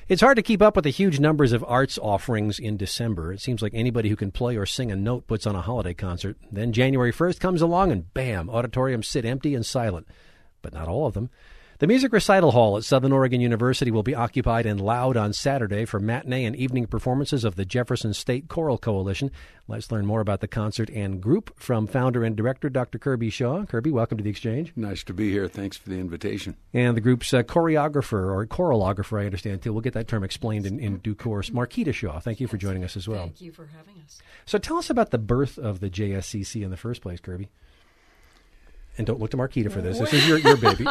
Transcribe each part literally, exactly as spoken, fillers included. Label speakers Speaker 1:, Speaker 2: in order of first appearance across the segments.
Speaker 1: It's hard to keep up with the huge numbers of arts offerings in December. It seems like anybody who can play or sing a note puts on a holiday concert. Then January first comes along and bam, auditoriums sit empty and silent. But not all of them. The Music Recital Hall at Southern Oregon University will be occupied and loud on Saturday for matinee and evening performances of the Jefferson State Choral Coalition. Let's learn more about the concert and group from founder and director Doctor Kirby Shaw. Kirby, welcome to the Exchange.
Speaker 2: Nice to be here. Thanks for the invitation.
Speaker 1: And the group's uh, choreographer, or choralographer, I understand, too. We'll get that term explained in, in due course. Marquita Shaw, thank you for joining us as well.
Speaker 3: Thank you for having us.
Speaker 1: So tell us about the birth of the J S C C in the first place, Kirby. And don't look to Marquita for this. This is your, your baby.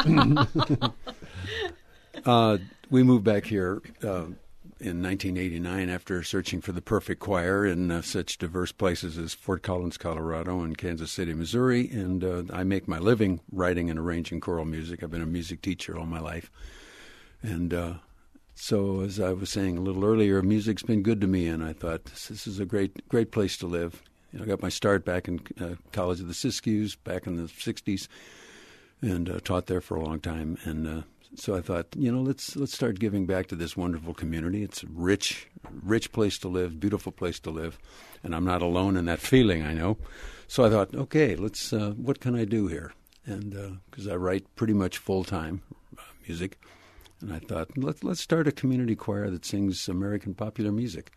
Speaker 2: uh, we moved back here uh, in nineteen eighty-nine after searching for the perfect choir in uh, such diverse places as Fort Collins, Colorado, and Kansas City, Missouri. And uh, I make my living writing and arranging choral music. I've been a music teacher all my life. And uh, so, as I was saying a little earlier, music's been good to me, and I thought this, this is a great, great place to live. I got my start back in uh, College of the Siskiyous back in the sixties, and uh, taught there for a long time. And uh, so I thought, you know, let's let's start giving back to this wonderful community. It's a rich, rich place to live, beautiful place to live, and I'm not alone in that feeling, I know. So I thought, okay, let's. Uh, what can I do here? And because uh, I write pretty much full time uh, music, and I thought, let's let's start a community choir that sings American popular music,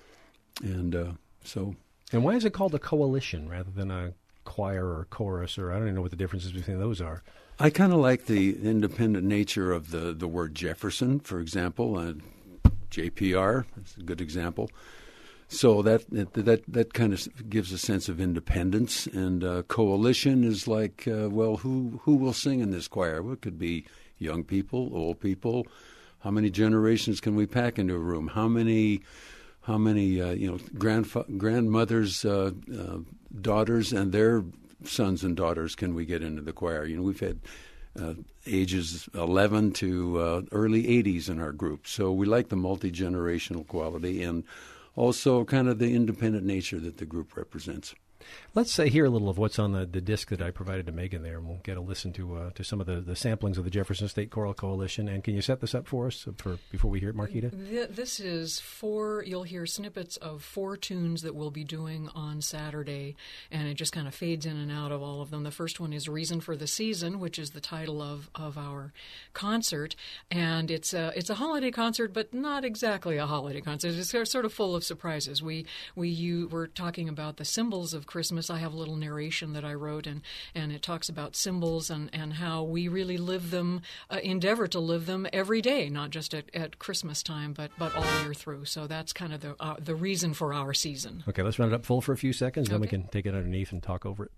Speaker 2: and uh, so.
Speaker 1: And why is it called a coalition rather than a choir or a chorus, or I don't even know what the differences between those are?
Speaker 2: I kind of like the independent nature of the, the word Jefferson, for example. Uh, J P R is a good example. So that that that, that kind of gives a sense of independence. And uh, coalition is like, uh, well, who who will sing in this choir? Well, it could be young people, old people. How many generations can we pack into a room? How many... How many, uh, you know, grandfa- grandmothers, uh, uh, daughters, and their sons and daughters can we get into the choir? You know, we've had uh, ages eleven to uh, early eighties in our group. So we like the multi-generational quality and also kind of the independent nature that the group represents.
Speaker 1: Let's uh, hear a little of what's on the, the disc that I provided to Megan there, and we'll get a listen to uh, to some of the, the samplings of the Jefferson State Choral Coalition. And can you set this up for us for before we hear it, Marquita?
Speaker 3: This is four, you'll hear snippets of four tunes that we'll be doing on Saturday, and it just kind of fades in and out of all of them. The first one is Reason for the Season, which is the title of, of our concert, and it's a, it's a holiday concert, but not exactly a holiday concert. It's sort of full of surprises. We, we you, we're talking about the symbols of Christmas. I have a little narration that I wrote, and, and it talks about symbols and, and how we really live them, uh, endeavor to live them every day, not just at, at Christmas time, but, but all year through. So that's kind of the uh, the reason for our season.
Speaker 1: Okay, let's run it up full for a few seconds, then
Speaker 3: okay.
Speaker 1: we can take it underneath and talk over it.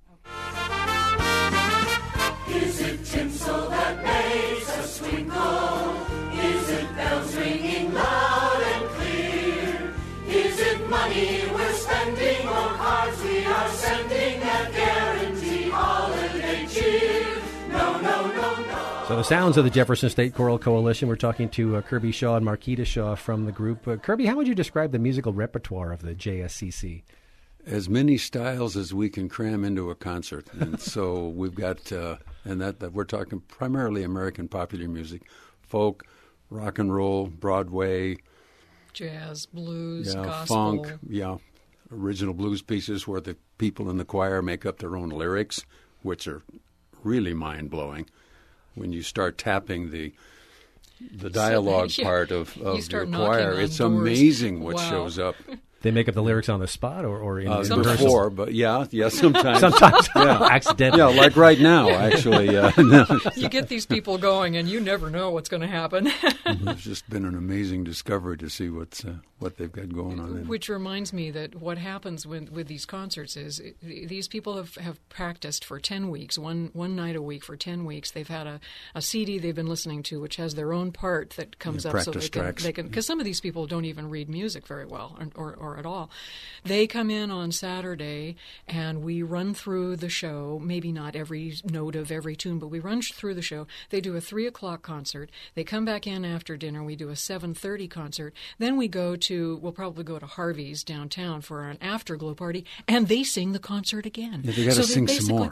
Speaker 4: Is it tinsel that makes us twinkle? Is it bells ringing loud and clear? Is it money we're spending or cards we are sending that guarantee holiday cheer? No, no, no, no.
Speaker 1: So the sounds of the Jefferson State Choral Coalition. We're talking to uh, Kirby Shaw and Marquita Shaw from the group. Uh, Kirby, how would you describe the musical repertoire of the J S C C?
Speaker 2: As many styles as we can cram into a concert. And so we've got, uh, and that, that we're talking primarily American popular music, folk, rock and roll, Broadway,
Speaker 3: jazz, blues,
Speaker 2: yeah,
Speaker 3: gospel.
Speaker 2: funk, yeah, original blues pieces where the people in the choir make up their own lyrics, which are really mind-blowing when you start tapping the the dialogue
Speaker 3: So, yeah,
Speaker 2: part of,
Speaker 3: you
Speaker 2: of your
Speaker 3: start knocking
Speaker 2: choir.
Speaker 3: on
Speaker 2: It's
Speaker 3: doors.
Speaker 2: amazing what
Speaker 3: Wow.
Speaker 2: shows up.
Speaker 1: They make up the lyrics on the spot or, or in,
Speaker 2: Uh,
Speaker 1: in
Speaker 3: Sometimes.
Speaker 1: rehearsal?
Speaker 2: before, but yeah, yeah, sometimes.
Speaker 1: Sometimes.
Speaker 2: Yeah.
Speaker 1: Accidentally.
Speaker 2: Yeah, like right now, actually. Uh, no.
Speaker 3: You get these people going, and you never know what's going to happen.
Speaker 2: It's just been an amazing discovery to see what's uh, what they've got going on.
Speaker 3: Which reminds me that what happens with, with these concerts is it, these people have, have practiced for ten weeks, one one night a week for ten weeks. They've had a, a C D they've been listening to, which has their own part that comes
Speaker 2: Yeah,
Speaker 3: up, so
Speaker 2: practice
Speaker 3: they can
Speaker 2: tracks.
Speaker 3: they can because some of these people don't even read music very well or, or, or at all. They come in on Saturday and we run through the show. Maybe not every note of every tune, but we run through the show. They do a three o'clock concert. They come back in after dinner. We do a seven thirty concert. Then we go to we'll probably go to Harvey's downtown for an afterglow party, and they sing the concert again.
Speaker 2: Yeah, they got to
Speaker 3: So
Speaker 2: sing some
Speaker 3: basically-
Speaker 2: more.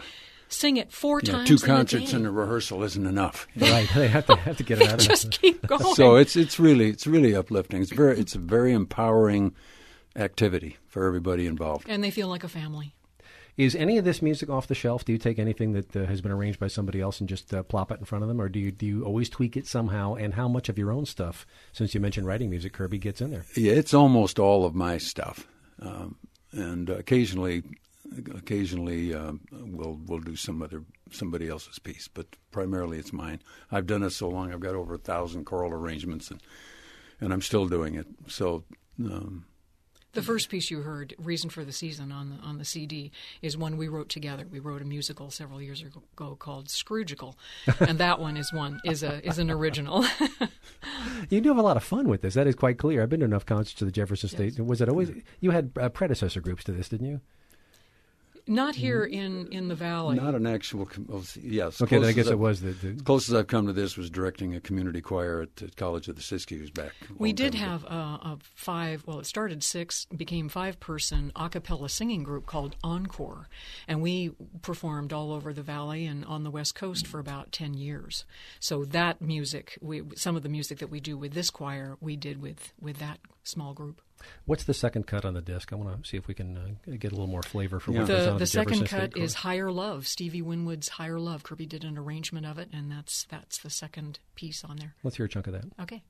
Speaker 3: sing it four
Speaker 2: You know,
Speaker 3: times
Speaker 2: two
Speaker 3: in a
Speaker 2: concerts
Speaker 3: day.
Speaker 2: and a rehearsal isn't enough.
Speaker 1: Right, they have to have to get it out of
Speaker 3: Just
Speaker 1: there.
Speaker 3: keep going.
Speaker 2: So it's it's really it's really uplifting. It's very it's a very empowering activity for everybody involved.
Speaker 3: And they feel like a family.
Speaker 1: Is any of this music off the shelf? Do you take anything that uh, has been arranged by somebody else and just uh, plop it in front of them, or do you do you always tweak it somehow? And how much of your own stuff, since you mentioned writing music, Kirby, gets in there?
Speaker 2: Yeah, it's almost all of my stuff, um, and occasionally, occasionally um, we'll we'll do some other somebody else's piece, but primarily it's mine. I've done it so long; I've got over a thousand choral arrangements, and and I'm still doing it. So. Um,
Speaker 3: The first piece you heard, "Reason for the Season," on the on the C D, is one we wrote together. We wrote a musical several years ago called Scroogical, and that one is one is a is an original.
Speaker 1: You do have a lot of fun with this. That is quite clear. I've been to enough concerts of the Jefferson State.
Speaker 3: Yes.
Speaker 1: Was it always you had uh, predecessor groups to this, didn't you?
Speaker 3: Not here in, in the valley.
Speaker 2: Not an actual, com- well, yes.
Speaker 1: Okay, then I
Speaker 2: close
Speaker 1: guess
Speaker 2: as
Speaker 1: it
Speaker 2: I've-
Speaker 1: was the, the
Speaker 2: Closest I've come to this was directing a community choir at the College of the Siskiyous back. a
Speaker 3: We
Speaker 2: long
Speaker 3: did
Speaker 2: time ago.
Speaker 3: have a, a five, well, it started six, became five-person a cappella singing group called Encore, and we performed all over the valley and on the West Coast for about ten years. So that music, we, some of the music that we do with this choir, we did with, with that small group.
Speaker 1: What's the second cut on the disc? I want to see if we can uh, get a little more flavor for
Speaker 2: Yeah.
Speaker 1: what goes on
Speaker 3: The,
Speaker 1: at
Speaker 3: the second
Speaker 1: Jefferson State
Speaker 3: cut
Speaker 1: Choir.
Speaker 3: is Higher Love, Stevie Winwood's Higher Love. Kirby did an arrangement of it, and that's that's the second piece on there.
Speaker 1: Let's hear a chunk of that.
Speaker 3: Okay.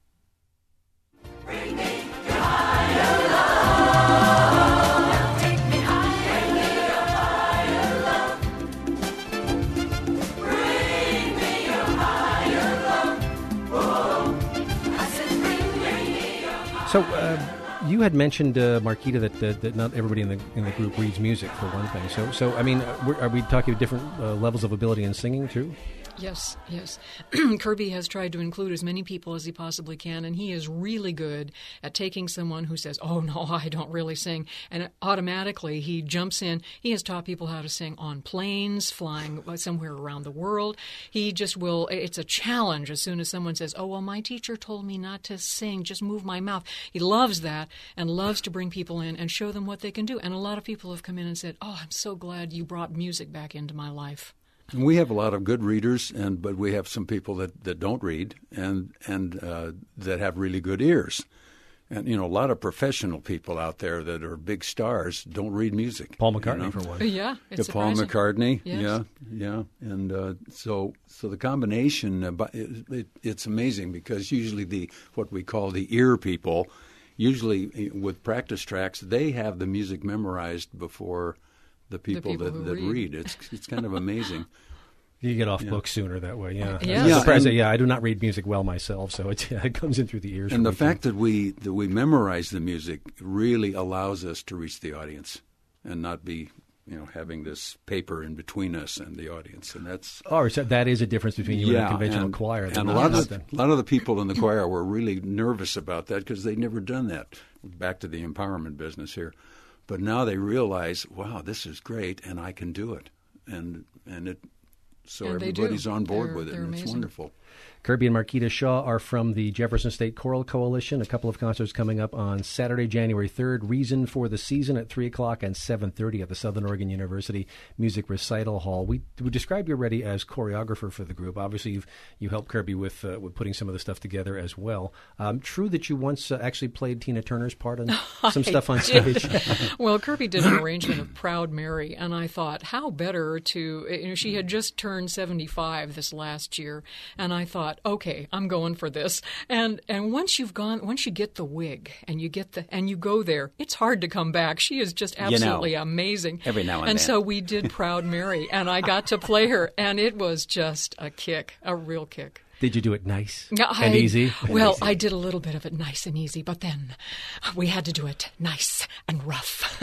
Speaker 1: So uh, you had mentioned, uh, Marquita, that, that that not everybody in the in the group reads music for one thing. So so I mean, uh, we're- are we talking different uh, levels of ability in singing too?
Speaker 3: Yes, yes. Kirby has tried to include as many people as he possibly can, and he is really good at taking someone who says, "Oh no, I don't really sing," and automatically he jumps in. He has taught people how to sing on planes, flying somewhere around the world. He just will. It's a challenge as soon as someone says, "Oh well, my teacher told me not to sing, just move my mouth." He loves that and loves to bring people in and show them what they can do. And a lot of people have come in and said, "Oh, I'm so glad you brought music back into my life."
Speaker 2: And we have a lot of good readers, and but we have some people that, that don't read and and uh, that have really good ears. And, you know, a lot of professional people out there that are big stars don't read music.
Speaker 1: Paul
Speaker 2: you
Speaker 1: McCartney
Speaker 2: know?
Speaker 1: for one.
Speaker 3: Yeah, it's
Speaker 2: Yeah, Paul
Speaker 3: surprising.
Speaker 2: McCartney,
Speaker 3: Yes.
Speaker 2: yeah, yeah, and uh, so so the combination, uh, but it, it, it's amazing because usually the what we call the ear people, usually with practice tracks, they have the music memorized before the people,
Speaker 3: people
Speaker 2: that,
Speaker 3: who
Speaker 2: that
Speaker 3: read.
Speaker 2: read. It's it's kind of amazing.
Speaker 1: You get off
Speaker 2: Yeah.
Speaker 1: book sooner that way, yeah.
Speaker 3: Yeah.
Speaker 1: I'm
Speaker 2: Yeah,
Speaker 1: surprised that,
Speaker 2: and-
Speaker 1: yeah, I do not read music well myself, so it, it comes in through the ears.
Speaker 2: And
Speaker 1: for
Speaker 2: the
Speaker 1: me,
Speaker 2: fact
Speaker 1: too.
Speaker 2: that we that we memorize the music really allows us to reach the audience and not be, you know, having this paper in between us and the audience. And that's
Speaker 1: Oh, so that is a difference between you and a conventional
Speaker 2: and,
Speaker 1: choir.
Speaker 2: And
Speaker 1: then,
Speaker 2: a lot
Speaker 1: not
Speaker 2: of the,
Speaker 1: then.
Speaker 2: a lot of the people in the choir were really nervous about that because they'd never done that. Back to the empowerment business here, but now they realize, wow, this is great, and I can do it, and and it. So
Speaker 3: And they do.
Speaker 2: everybody's on board
Speaker 3: They're-
Speaker 2: with it,
Speaker 3: they're
Speaker 2: and it's
Speaker 3: amazing.
Speaker 2: wonderful.
Speaker 1: Kirby and Marquita Shaw are from the Jefferson State Choral Coalition. A couple of concerts coming up on Saturday, January third. Reason for the Season at three o'clock and seven thirty at the Southern Oregon University Music Recital Hall. We we describe you already as choreographer for the group. Obviously, you've you helped Kirby with uh, with putting some of the stuff together as well. Um, true that you once uh, actually played Tina Turner's part on some stuff on stage.
Speaker 3: Well, Kirby did an arrangement of Proud Mary, and I thought, how better to, you know, she had just turned seventy-five this last year, and I thought, okay, I'm going for this. And and once you've gone, once you get the wig and you get the, and you go there, it's hard to come back. She is just absolutely amazing.
Speaker 5: every now and
Speaker 3: And
Speaker 5: then.
Speaker 3: so we did Proud Mary, and I got to play her, and it was just a kick, a real kick.
Speaker 1: Did you do it nice
Speaker 3: I-
Speaker 1: and easy?
Speaker 3: Well, I did a little bit of it nice and easy, but then we had to do it nice and rough.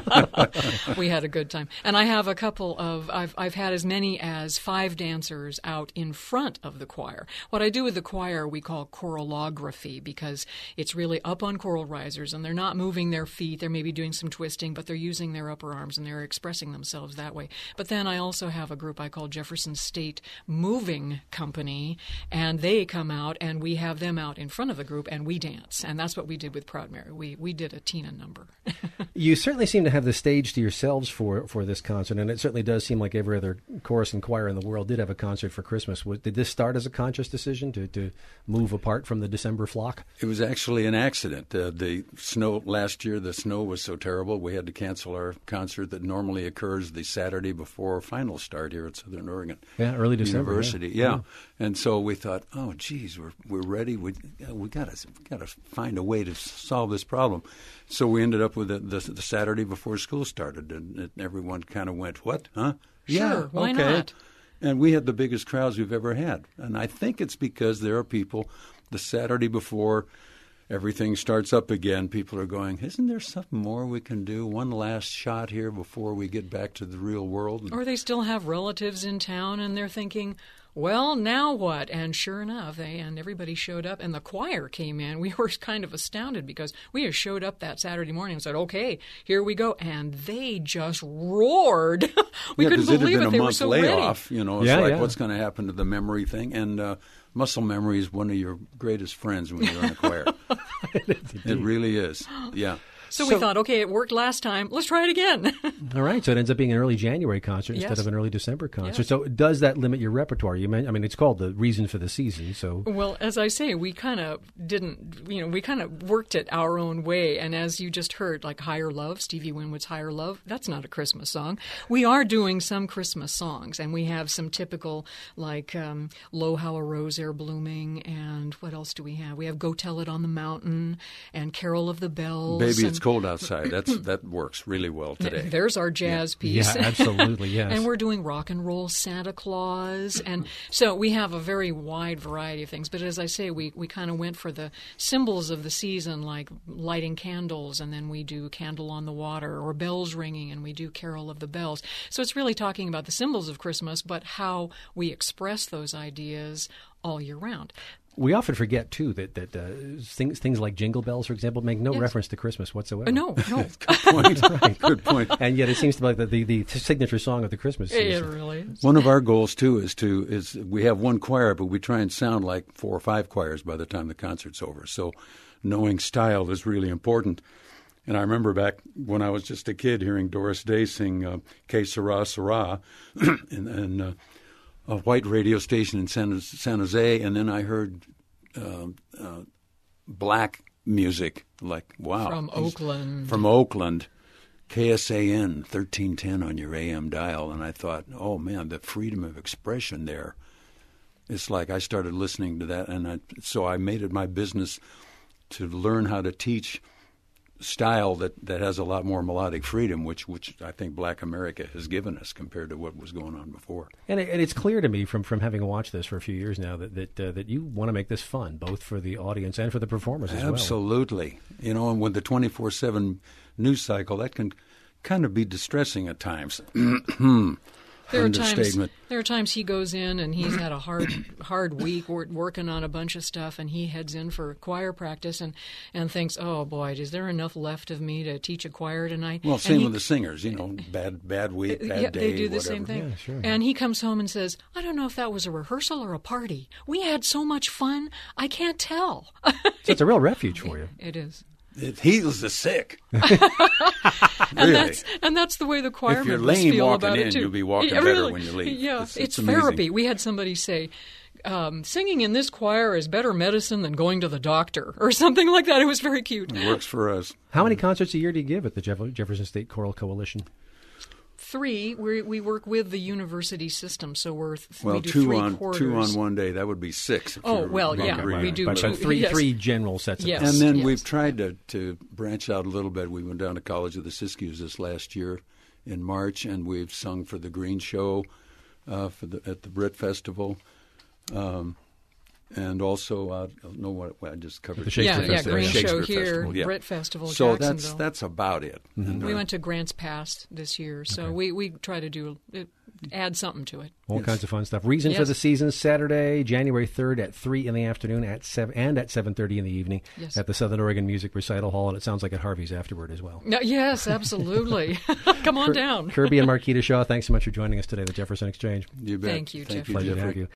Speaker 3: We had a good time. And I have a couple of, I've, I've had as many as five dancers out in front of the choir. What I do with the choir we call choralography because it's really up on choral risers and they're not moving their feet. They're maybe doing some twisting, but they're using their upper arms and they're expressing themselves that way. But then I also have a group I call Jefferson State Moving Company. and they come out, and we have them out in front of the group, and we dance. And that's what we did with Proud Mary. We we did a Tina number.
Speaker 1: You certainly seem to have the stage to yourselves for, for this concert, and it certainly does seem like every other chorus and choir in the world did have a concert for Christmas. Was, did this start as a conscious decision to, to move apart from the December flock?
Speaker 2: It was actually an accident. Uh, the snow last year, the snow was so terrible, we had to cancel our concert that normally occurs the Saturday before final start here at Southern Oregon
Speaker 1: Yeah, early December.
Speaker 2: University.
Speaker 1: Yeah.
Speaker 2: Yeah.
Speaker 1: Yeah.
Speaker 2: And so we thought, oh, geez, we're we're ready. We we got to got to find a way to solve this problem. So we ended up with the, the, the Saturday before school started, and, and everyone kind of went, "What? Huh? Yeah,
Speaker 3: Sure, why
Speaker 2: okay."
Speaker 3: not?
Speaker 2: And we had the biggest crowds we've ever had. And I think it's because there are people the Saturday before everything starts up again, people are going, isn't there something more we can do? One last shot here before we get back to the real world?
Speaker 3: Or they still have relatives in town, and they're thinking, well, now what? And sure enough, they and everybody showed up, and the choir came in. We were kind of astounded because we just showed up that Saturday morning and said, okay, here we go. And they just roared. we
Speaker 2: yeah,
Speaker 3: couldn't
Speaker 2: because it
Speaker 3: believe
Speaker 2: had
Speaker 3: it.
Speaker 2: been
Speaker 3: They
Speaker 2: a
Speaker 3: were
Speaker 2: month
Speaker 3: so
Speaker 2: layoff.
Speaker 3: ready.
Speaker 2: You know, it's
Speaker 1: Yeah,
Speaker 2: like,
Speaker 1: yeah.
Speaker 2: what's going to happen to the memory thing? And uh, muscle memory is one of your greatest friends when you're in a choir. It really is. Yeah.
Speaker 3: So,
Speaker 1: So-
Speaker 3: we thought, okay, it worked last time. Let's try it again.
Speaker 1: All right, so it ends up being an early January concert instead
Speaker 3: Yes.
Speaker 1: of an early December concert.
Speaker 3: Yes.
Speaker 1: So does that limit your repertoire? You meant, I mean, it's called the Reason for the Season, so...
Speaker 3: Well, as I say, we kind of didn't, you know, we kind of worked it our own way. And as you just heard, like Higher Love, Stevie Winwood's Higher Love, that's not a Christmas song. We are doing some Christmas songs, and we have some typical, like um, Lo, How a Rose Ere Blooming, and what else do we have? We have Go Tell It on the Mountain, and Carol of the Bells.
Speaker 2: Baby,
Speaker 3: and
Speaker 2: it's cold outside. That's That works really well today.
Speaker 3: There's our jazz piece.
Speaker 1: Yeah, absolutely, yes.
Speaker 3: And we're doing rock and roll Santa Claus. And so we have a very wide variety of things. But as I say, we, we kind of went for the symbols of the season, like lighting candles, and then we do Candle on the Water, or bells ringing, and we do Carol of the Bells. So it's really talking about the symbols of Christmas, but how we express those ideas all year round.
Speaker 1: We often forget, too, that, that uh, things things like Jingle Bells, for example, make no
Speaker 3: Yes.
Speaker 1: reference to Christmas whatsoever.
Speaker 3: Uh, no, no.
Speaker 2: Good point.
Speaker 1: Right.
Speaker 2: Good point.
Speaker 1: And yet it seems to be like the, the, the signature song of the Christmas
Speaker 3: It
Speaker 1: season.
Speaker 3: really is.
Speaker 2: One of our goals too is to is we have one choir, but we try and sound like four or five choirs by the time the concert's over. So knowing style is really important. And I remember back when I was just a kid hearing Doris Day sing uh, "Que Sera Sera" in, in uh, a white radio station in San, San Jose, and then I heard uh, uh, black music, like wow,
Speaker 3: From
Speaker 2: these-
Speaker 3: Oakland.
Speaker 2: from Oakland. K S A N thirteen ten on your A M dial, and I thought, oh man, the freedom of expression there. It's like I started listening to that, and I, so I made it my business to learn how to teach style that, that has a lot more melodic freedom, which which I think Black America has given us compared to what was going on before.
Speaker 1: And, it, and it's clear to me from, from having watched this for a few years now that that, uh, that you want to make this fun, both for the audience and for the performers as well.
Speaker 2: Absolutely. You know, and with the twenty-four seven news cycle, that can kind of be distressing at times.
Speaker 3: There are times.
Speaker 2: Understatement.
Speaker 3: There are times he goes in and he's had a hard, hard week wor- working on a bunch of stuff, and he heads in for choir practice and, and thinks, "Oh boy, is there enough left of me to teach a choir tonight?"
Speaker 2: Well,
Speaker 3: And
Speaker 2: same
Speaker 3: he-
Speaker 2: with the singers. You know, bad bad week, bad
Speaker 3: yeah,
Speaker 2: day,
Speaker 3: they do the
Speaker 2: whatever.
Speaker 3: same thing.
Speaker 1: Yeah, sure.
Speaker 3: And he comes home and says, "I don't know if that was a rehearsal or a party. We had so much fun, I can't tell."
Speaker 1: So it's a real refuge for you.
Speaker 3: It is.
Speaker 2: It heals the sick.
Speaker 3: And
Speaker 2: Really.
Speaker 3: that's and that's the way the choir
Speaker 2: If you're
Speaker 3: members
Speaker 2: lame
Speaker 3: feel
Speaker 2: walking
Speaker 3: about
Speaker 2: in,
Speaker 3: it too.
Speaker 2: you'll be walking
Speaker 3: Yeah,
Speaker 2: better
Speaker 3: really.
Speaker 2: when you leave.
Speaker 3: Yeah,
Speaker 2: It's-
Speaker 3: it's,
Speaker 2: it's amazing.
Speaker 3: therapy. We had somebody say, um, "Singing in this choir is better medicine than going to the doctor," or something like that. It was very cute.
Speaker 2: It works for us.
Speaker 1: How many concerts a year do you give at the Jeff- Jefferson State Choral Coalition?
Speaker 3: Three. We we work with the university system, so we're th-
Speaker 2: Well,
Speaker 3: we do
Speaker 2: two
Speaker 3: three
Speaker 2: on
Speaker 3: quarters.
Speaker 2: two on one day. That would be six. if
Speaker 3: Oh,
Speaker 2: you're
Speaker 3: well, yeah,
Speaker 2: hungry.
Speaker 3: we do
Speaker 1: But,
Speaker 3: two-
Speaker 1: but three,
Speaker 3: yes.
Speaker 1: three general sets of
Speaker 3: Yes.
Speaker 2: And then
Speaker 3: yes.
Speaker 2: we've tried to, to branch out a little bit. We went down to College of the Siskiyous this last year in March, and we've sung for the Green Show uh, for the, at the Brit Festival. Um, and also, uh, I don't know what I just covered.
Speaker 1: The Shakespeare
Speaker 3: yeah, yeah,
Speaker 1: Festival.
Speaker 3: Green
Speaker 2: Shakespeare
Speaker 3: Show here,
Speaker 2: Festival, yeah.
Speaker 3: Brit Festival,
Speaker 2: So that's
Speaker 3: Jacksonville.
Speaker 2: that's about it. And,
Speaker 3: We
Speaker 2: uh,
Speaker 3: went to Grants Pass this year, so we, we try to do it, add something to it.
Speaker 1: All
Speaker 2: Yes.
Speaker 1: kinds of fun stuff. Reason for
Speaker 3: Yes.
Speaker 1: the Season, Saturday, January third at three in the afternoon at seven, and at seven thirty in the evening
Speaker 3: Yes.
Speaker 1: at the Southern Oregon Music Recital Hall, and it sounds like at Harvey's afterward as well.
Speaker 3: No, yes, absolutely. Come on down.
Speaker 1: Kirby and Marquita Shaw, thanks so much for joining us today at the Jefferson Exchange.
Speaker 2: You bet.
Speaker 3: Thank you,
Speaker 2: Thank
Speaker 3: Jeff.
Speaker 2: you,
Speaker 1: Pleasure to
Speaker 2: Jeffrey.
Speaker 1: have you.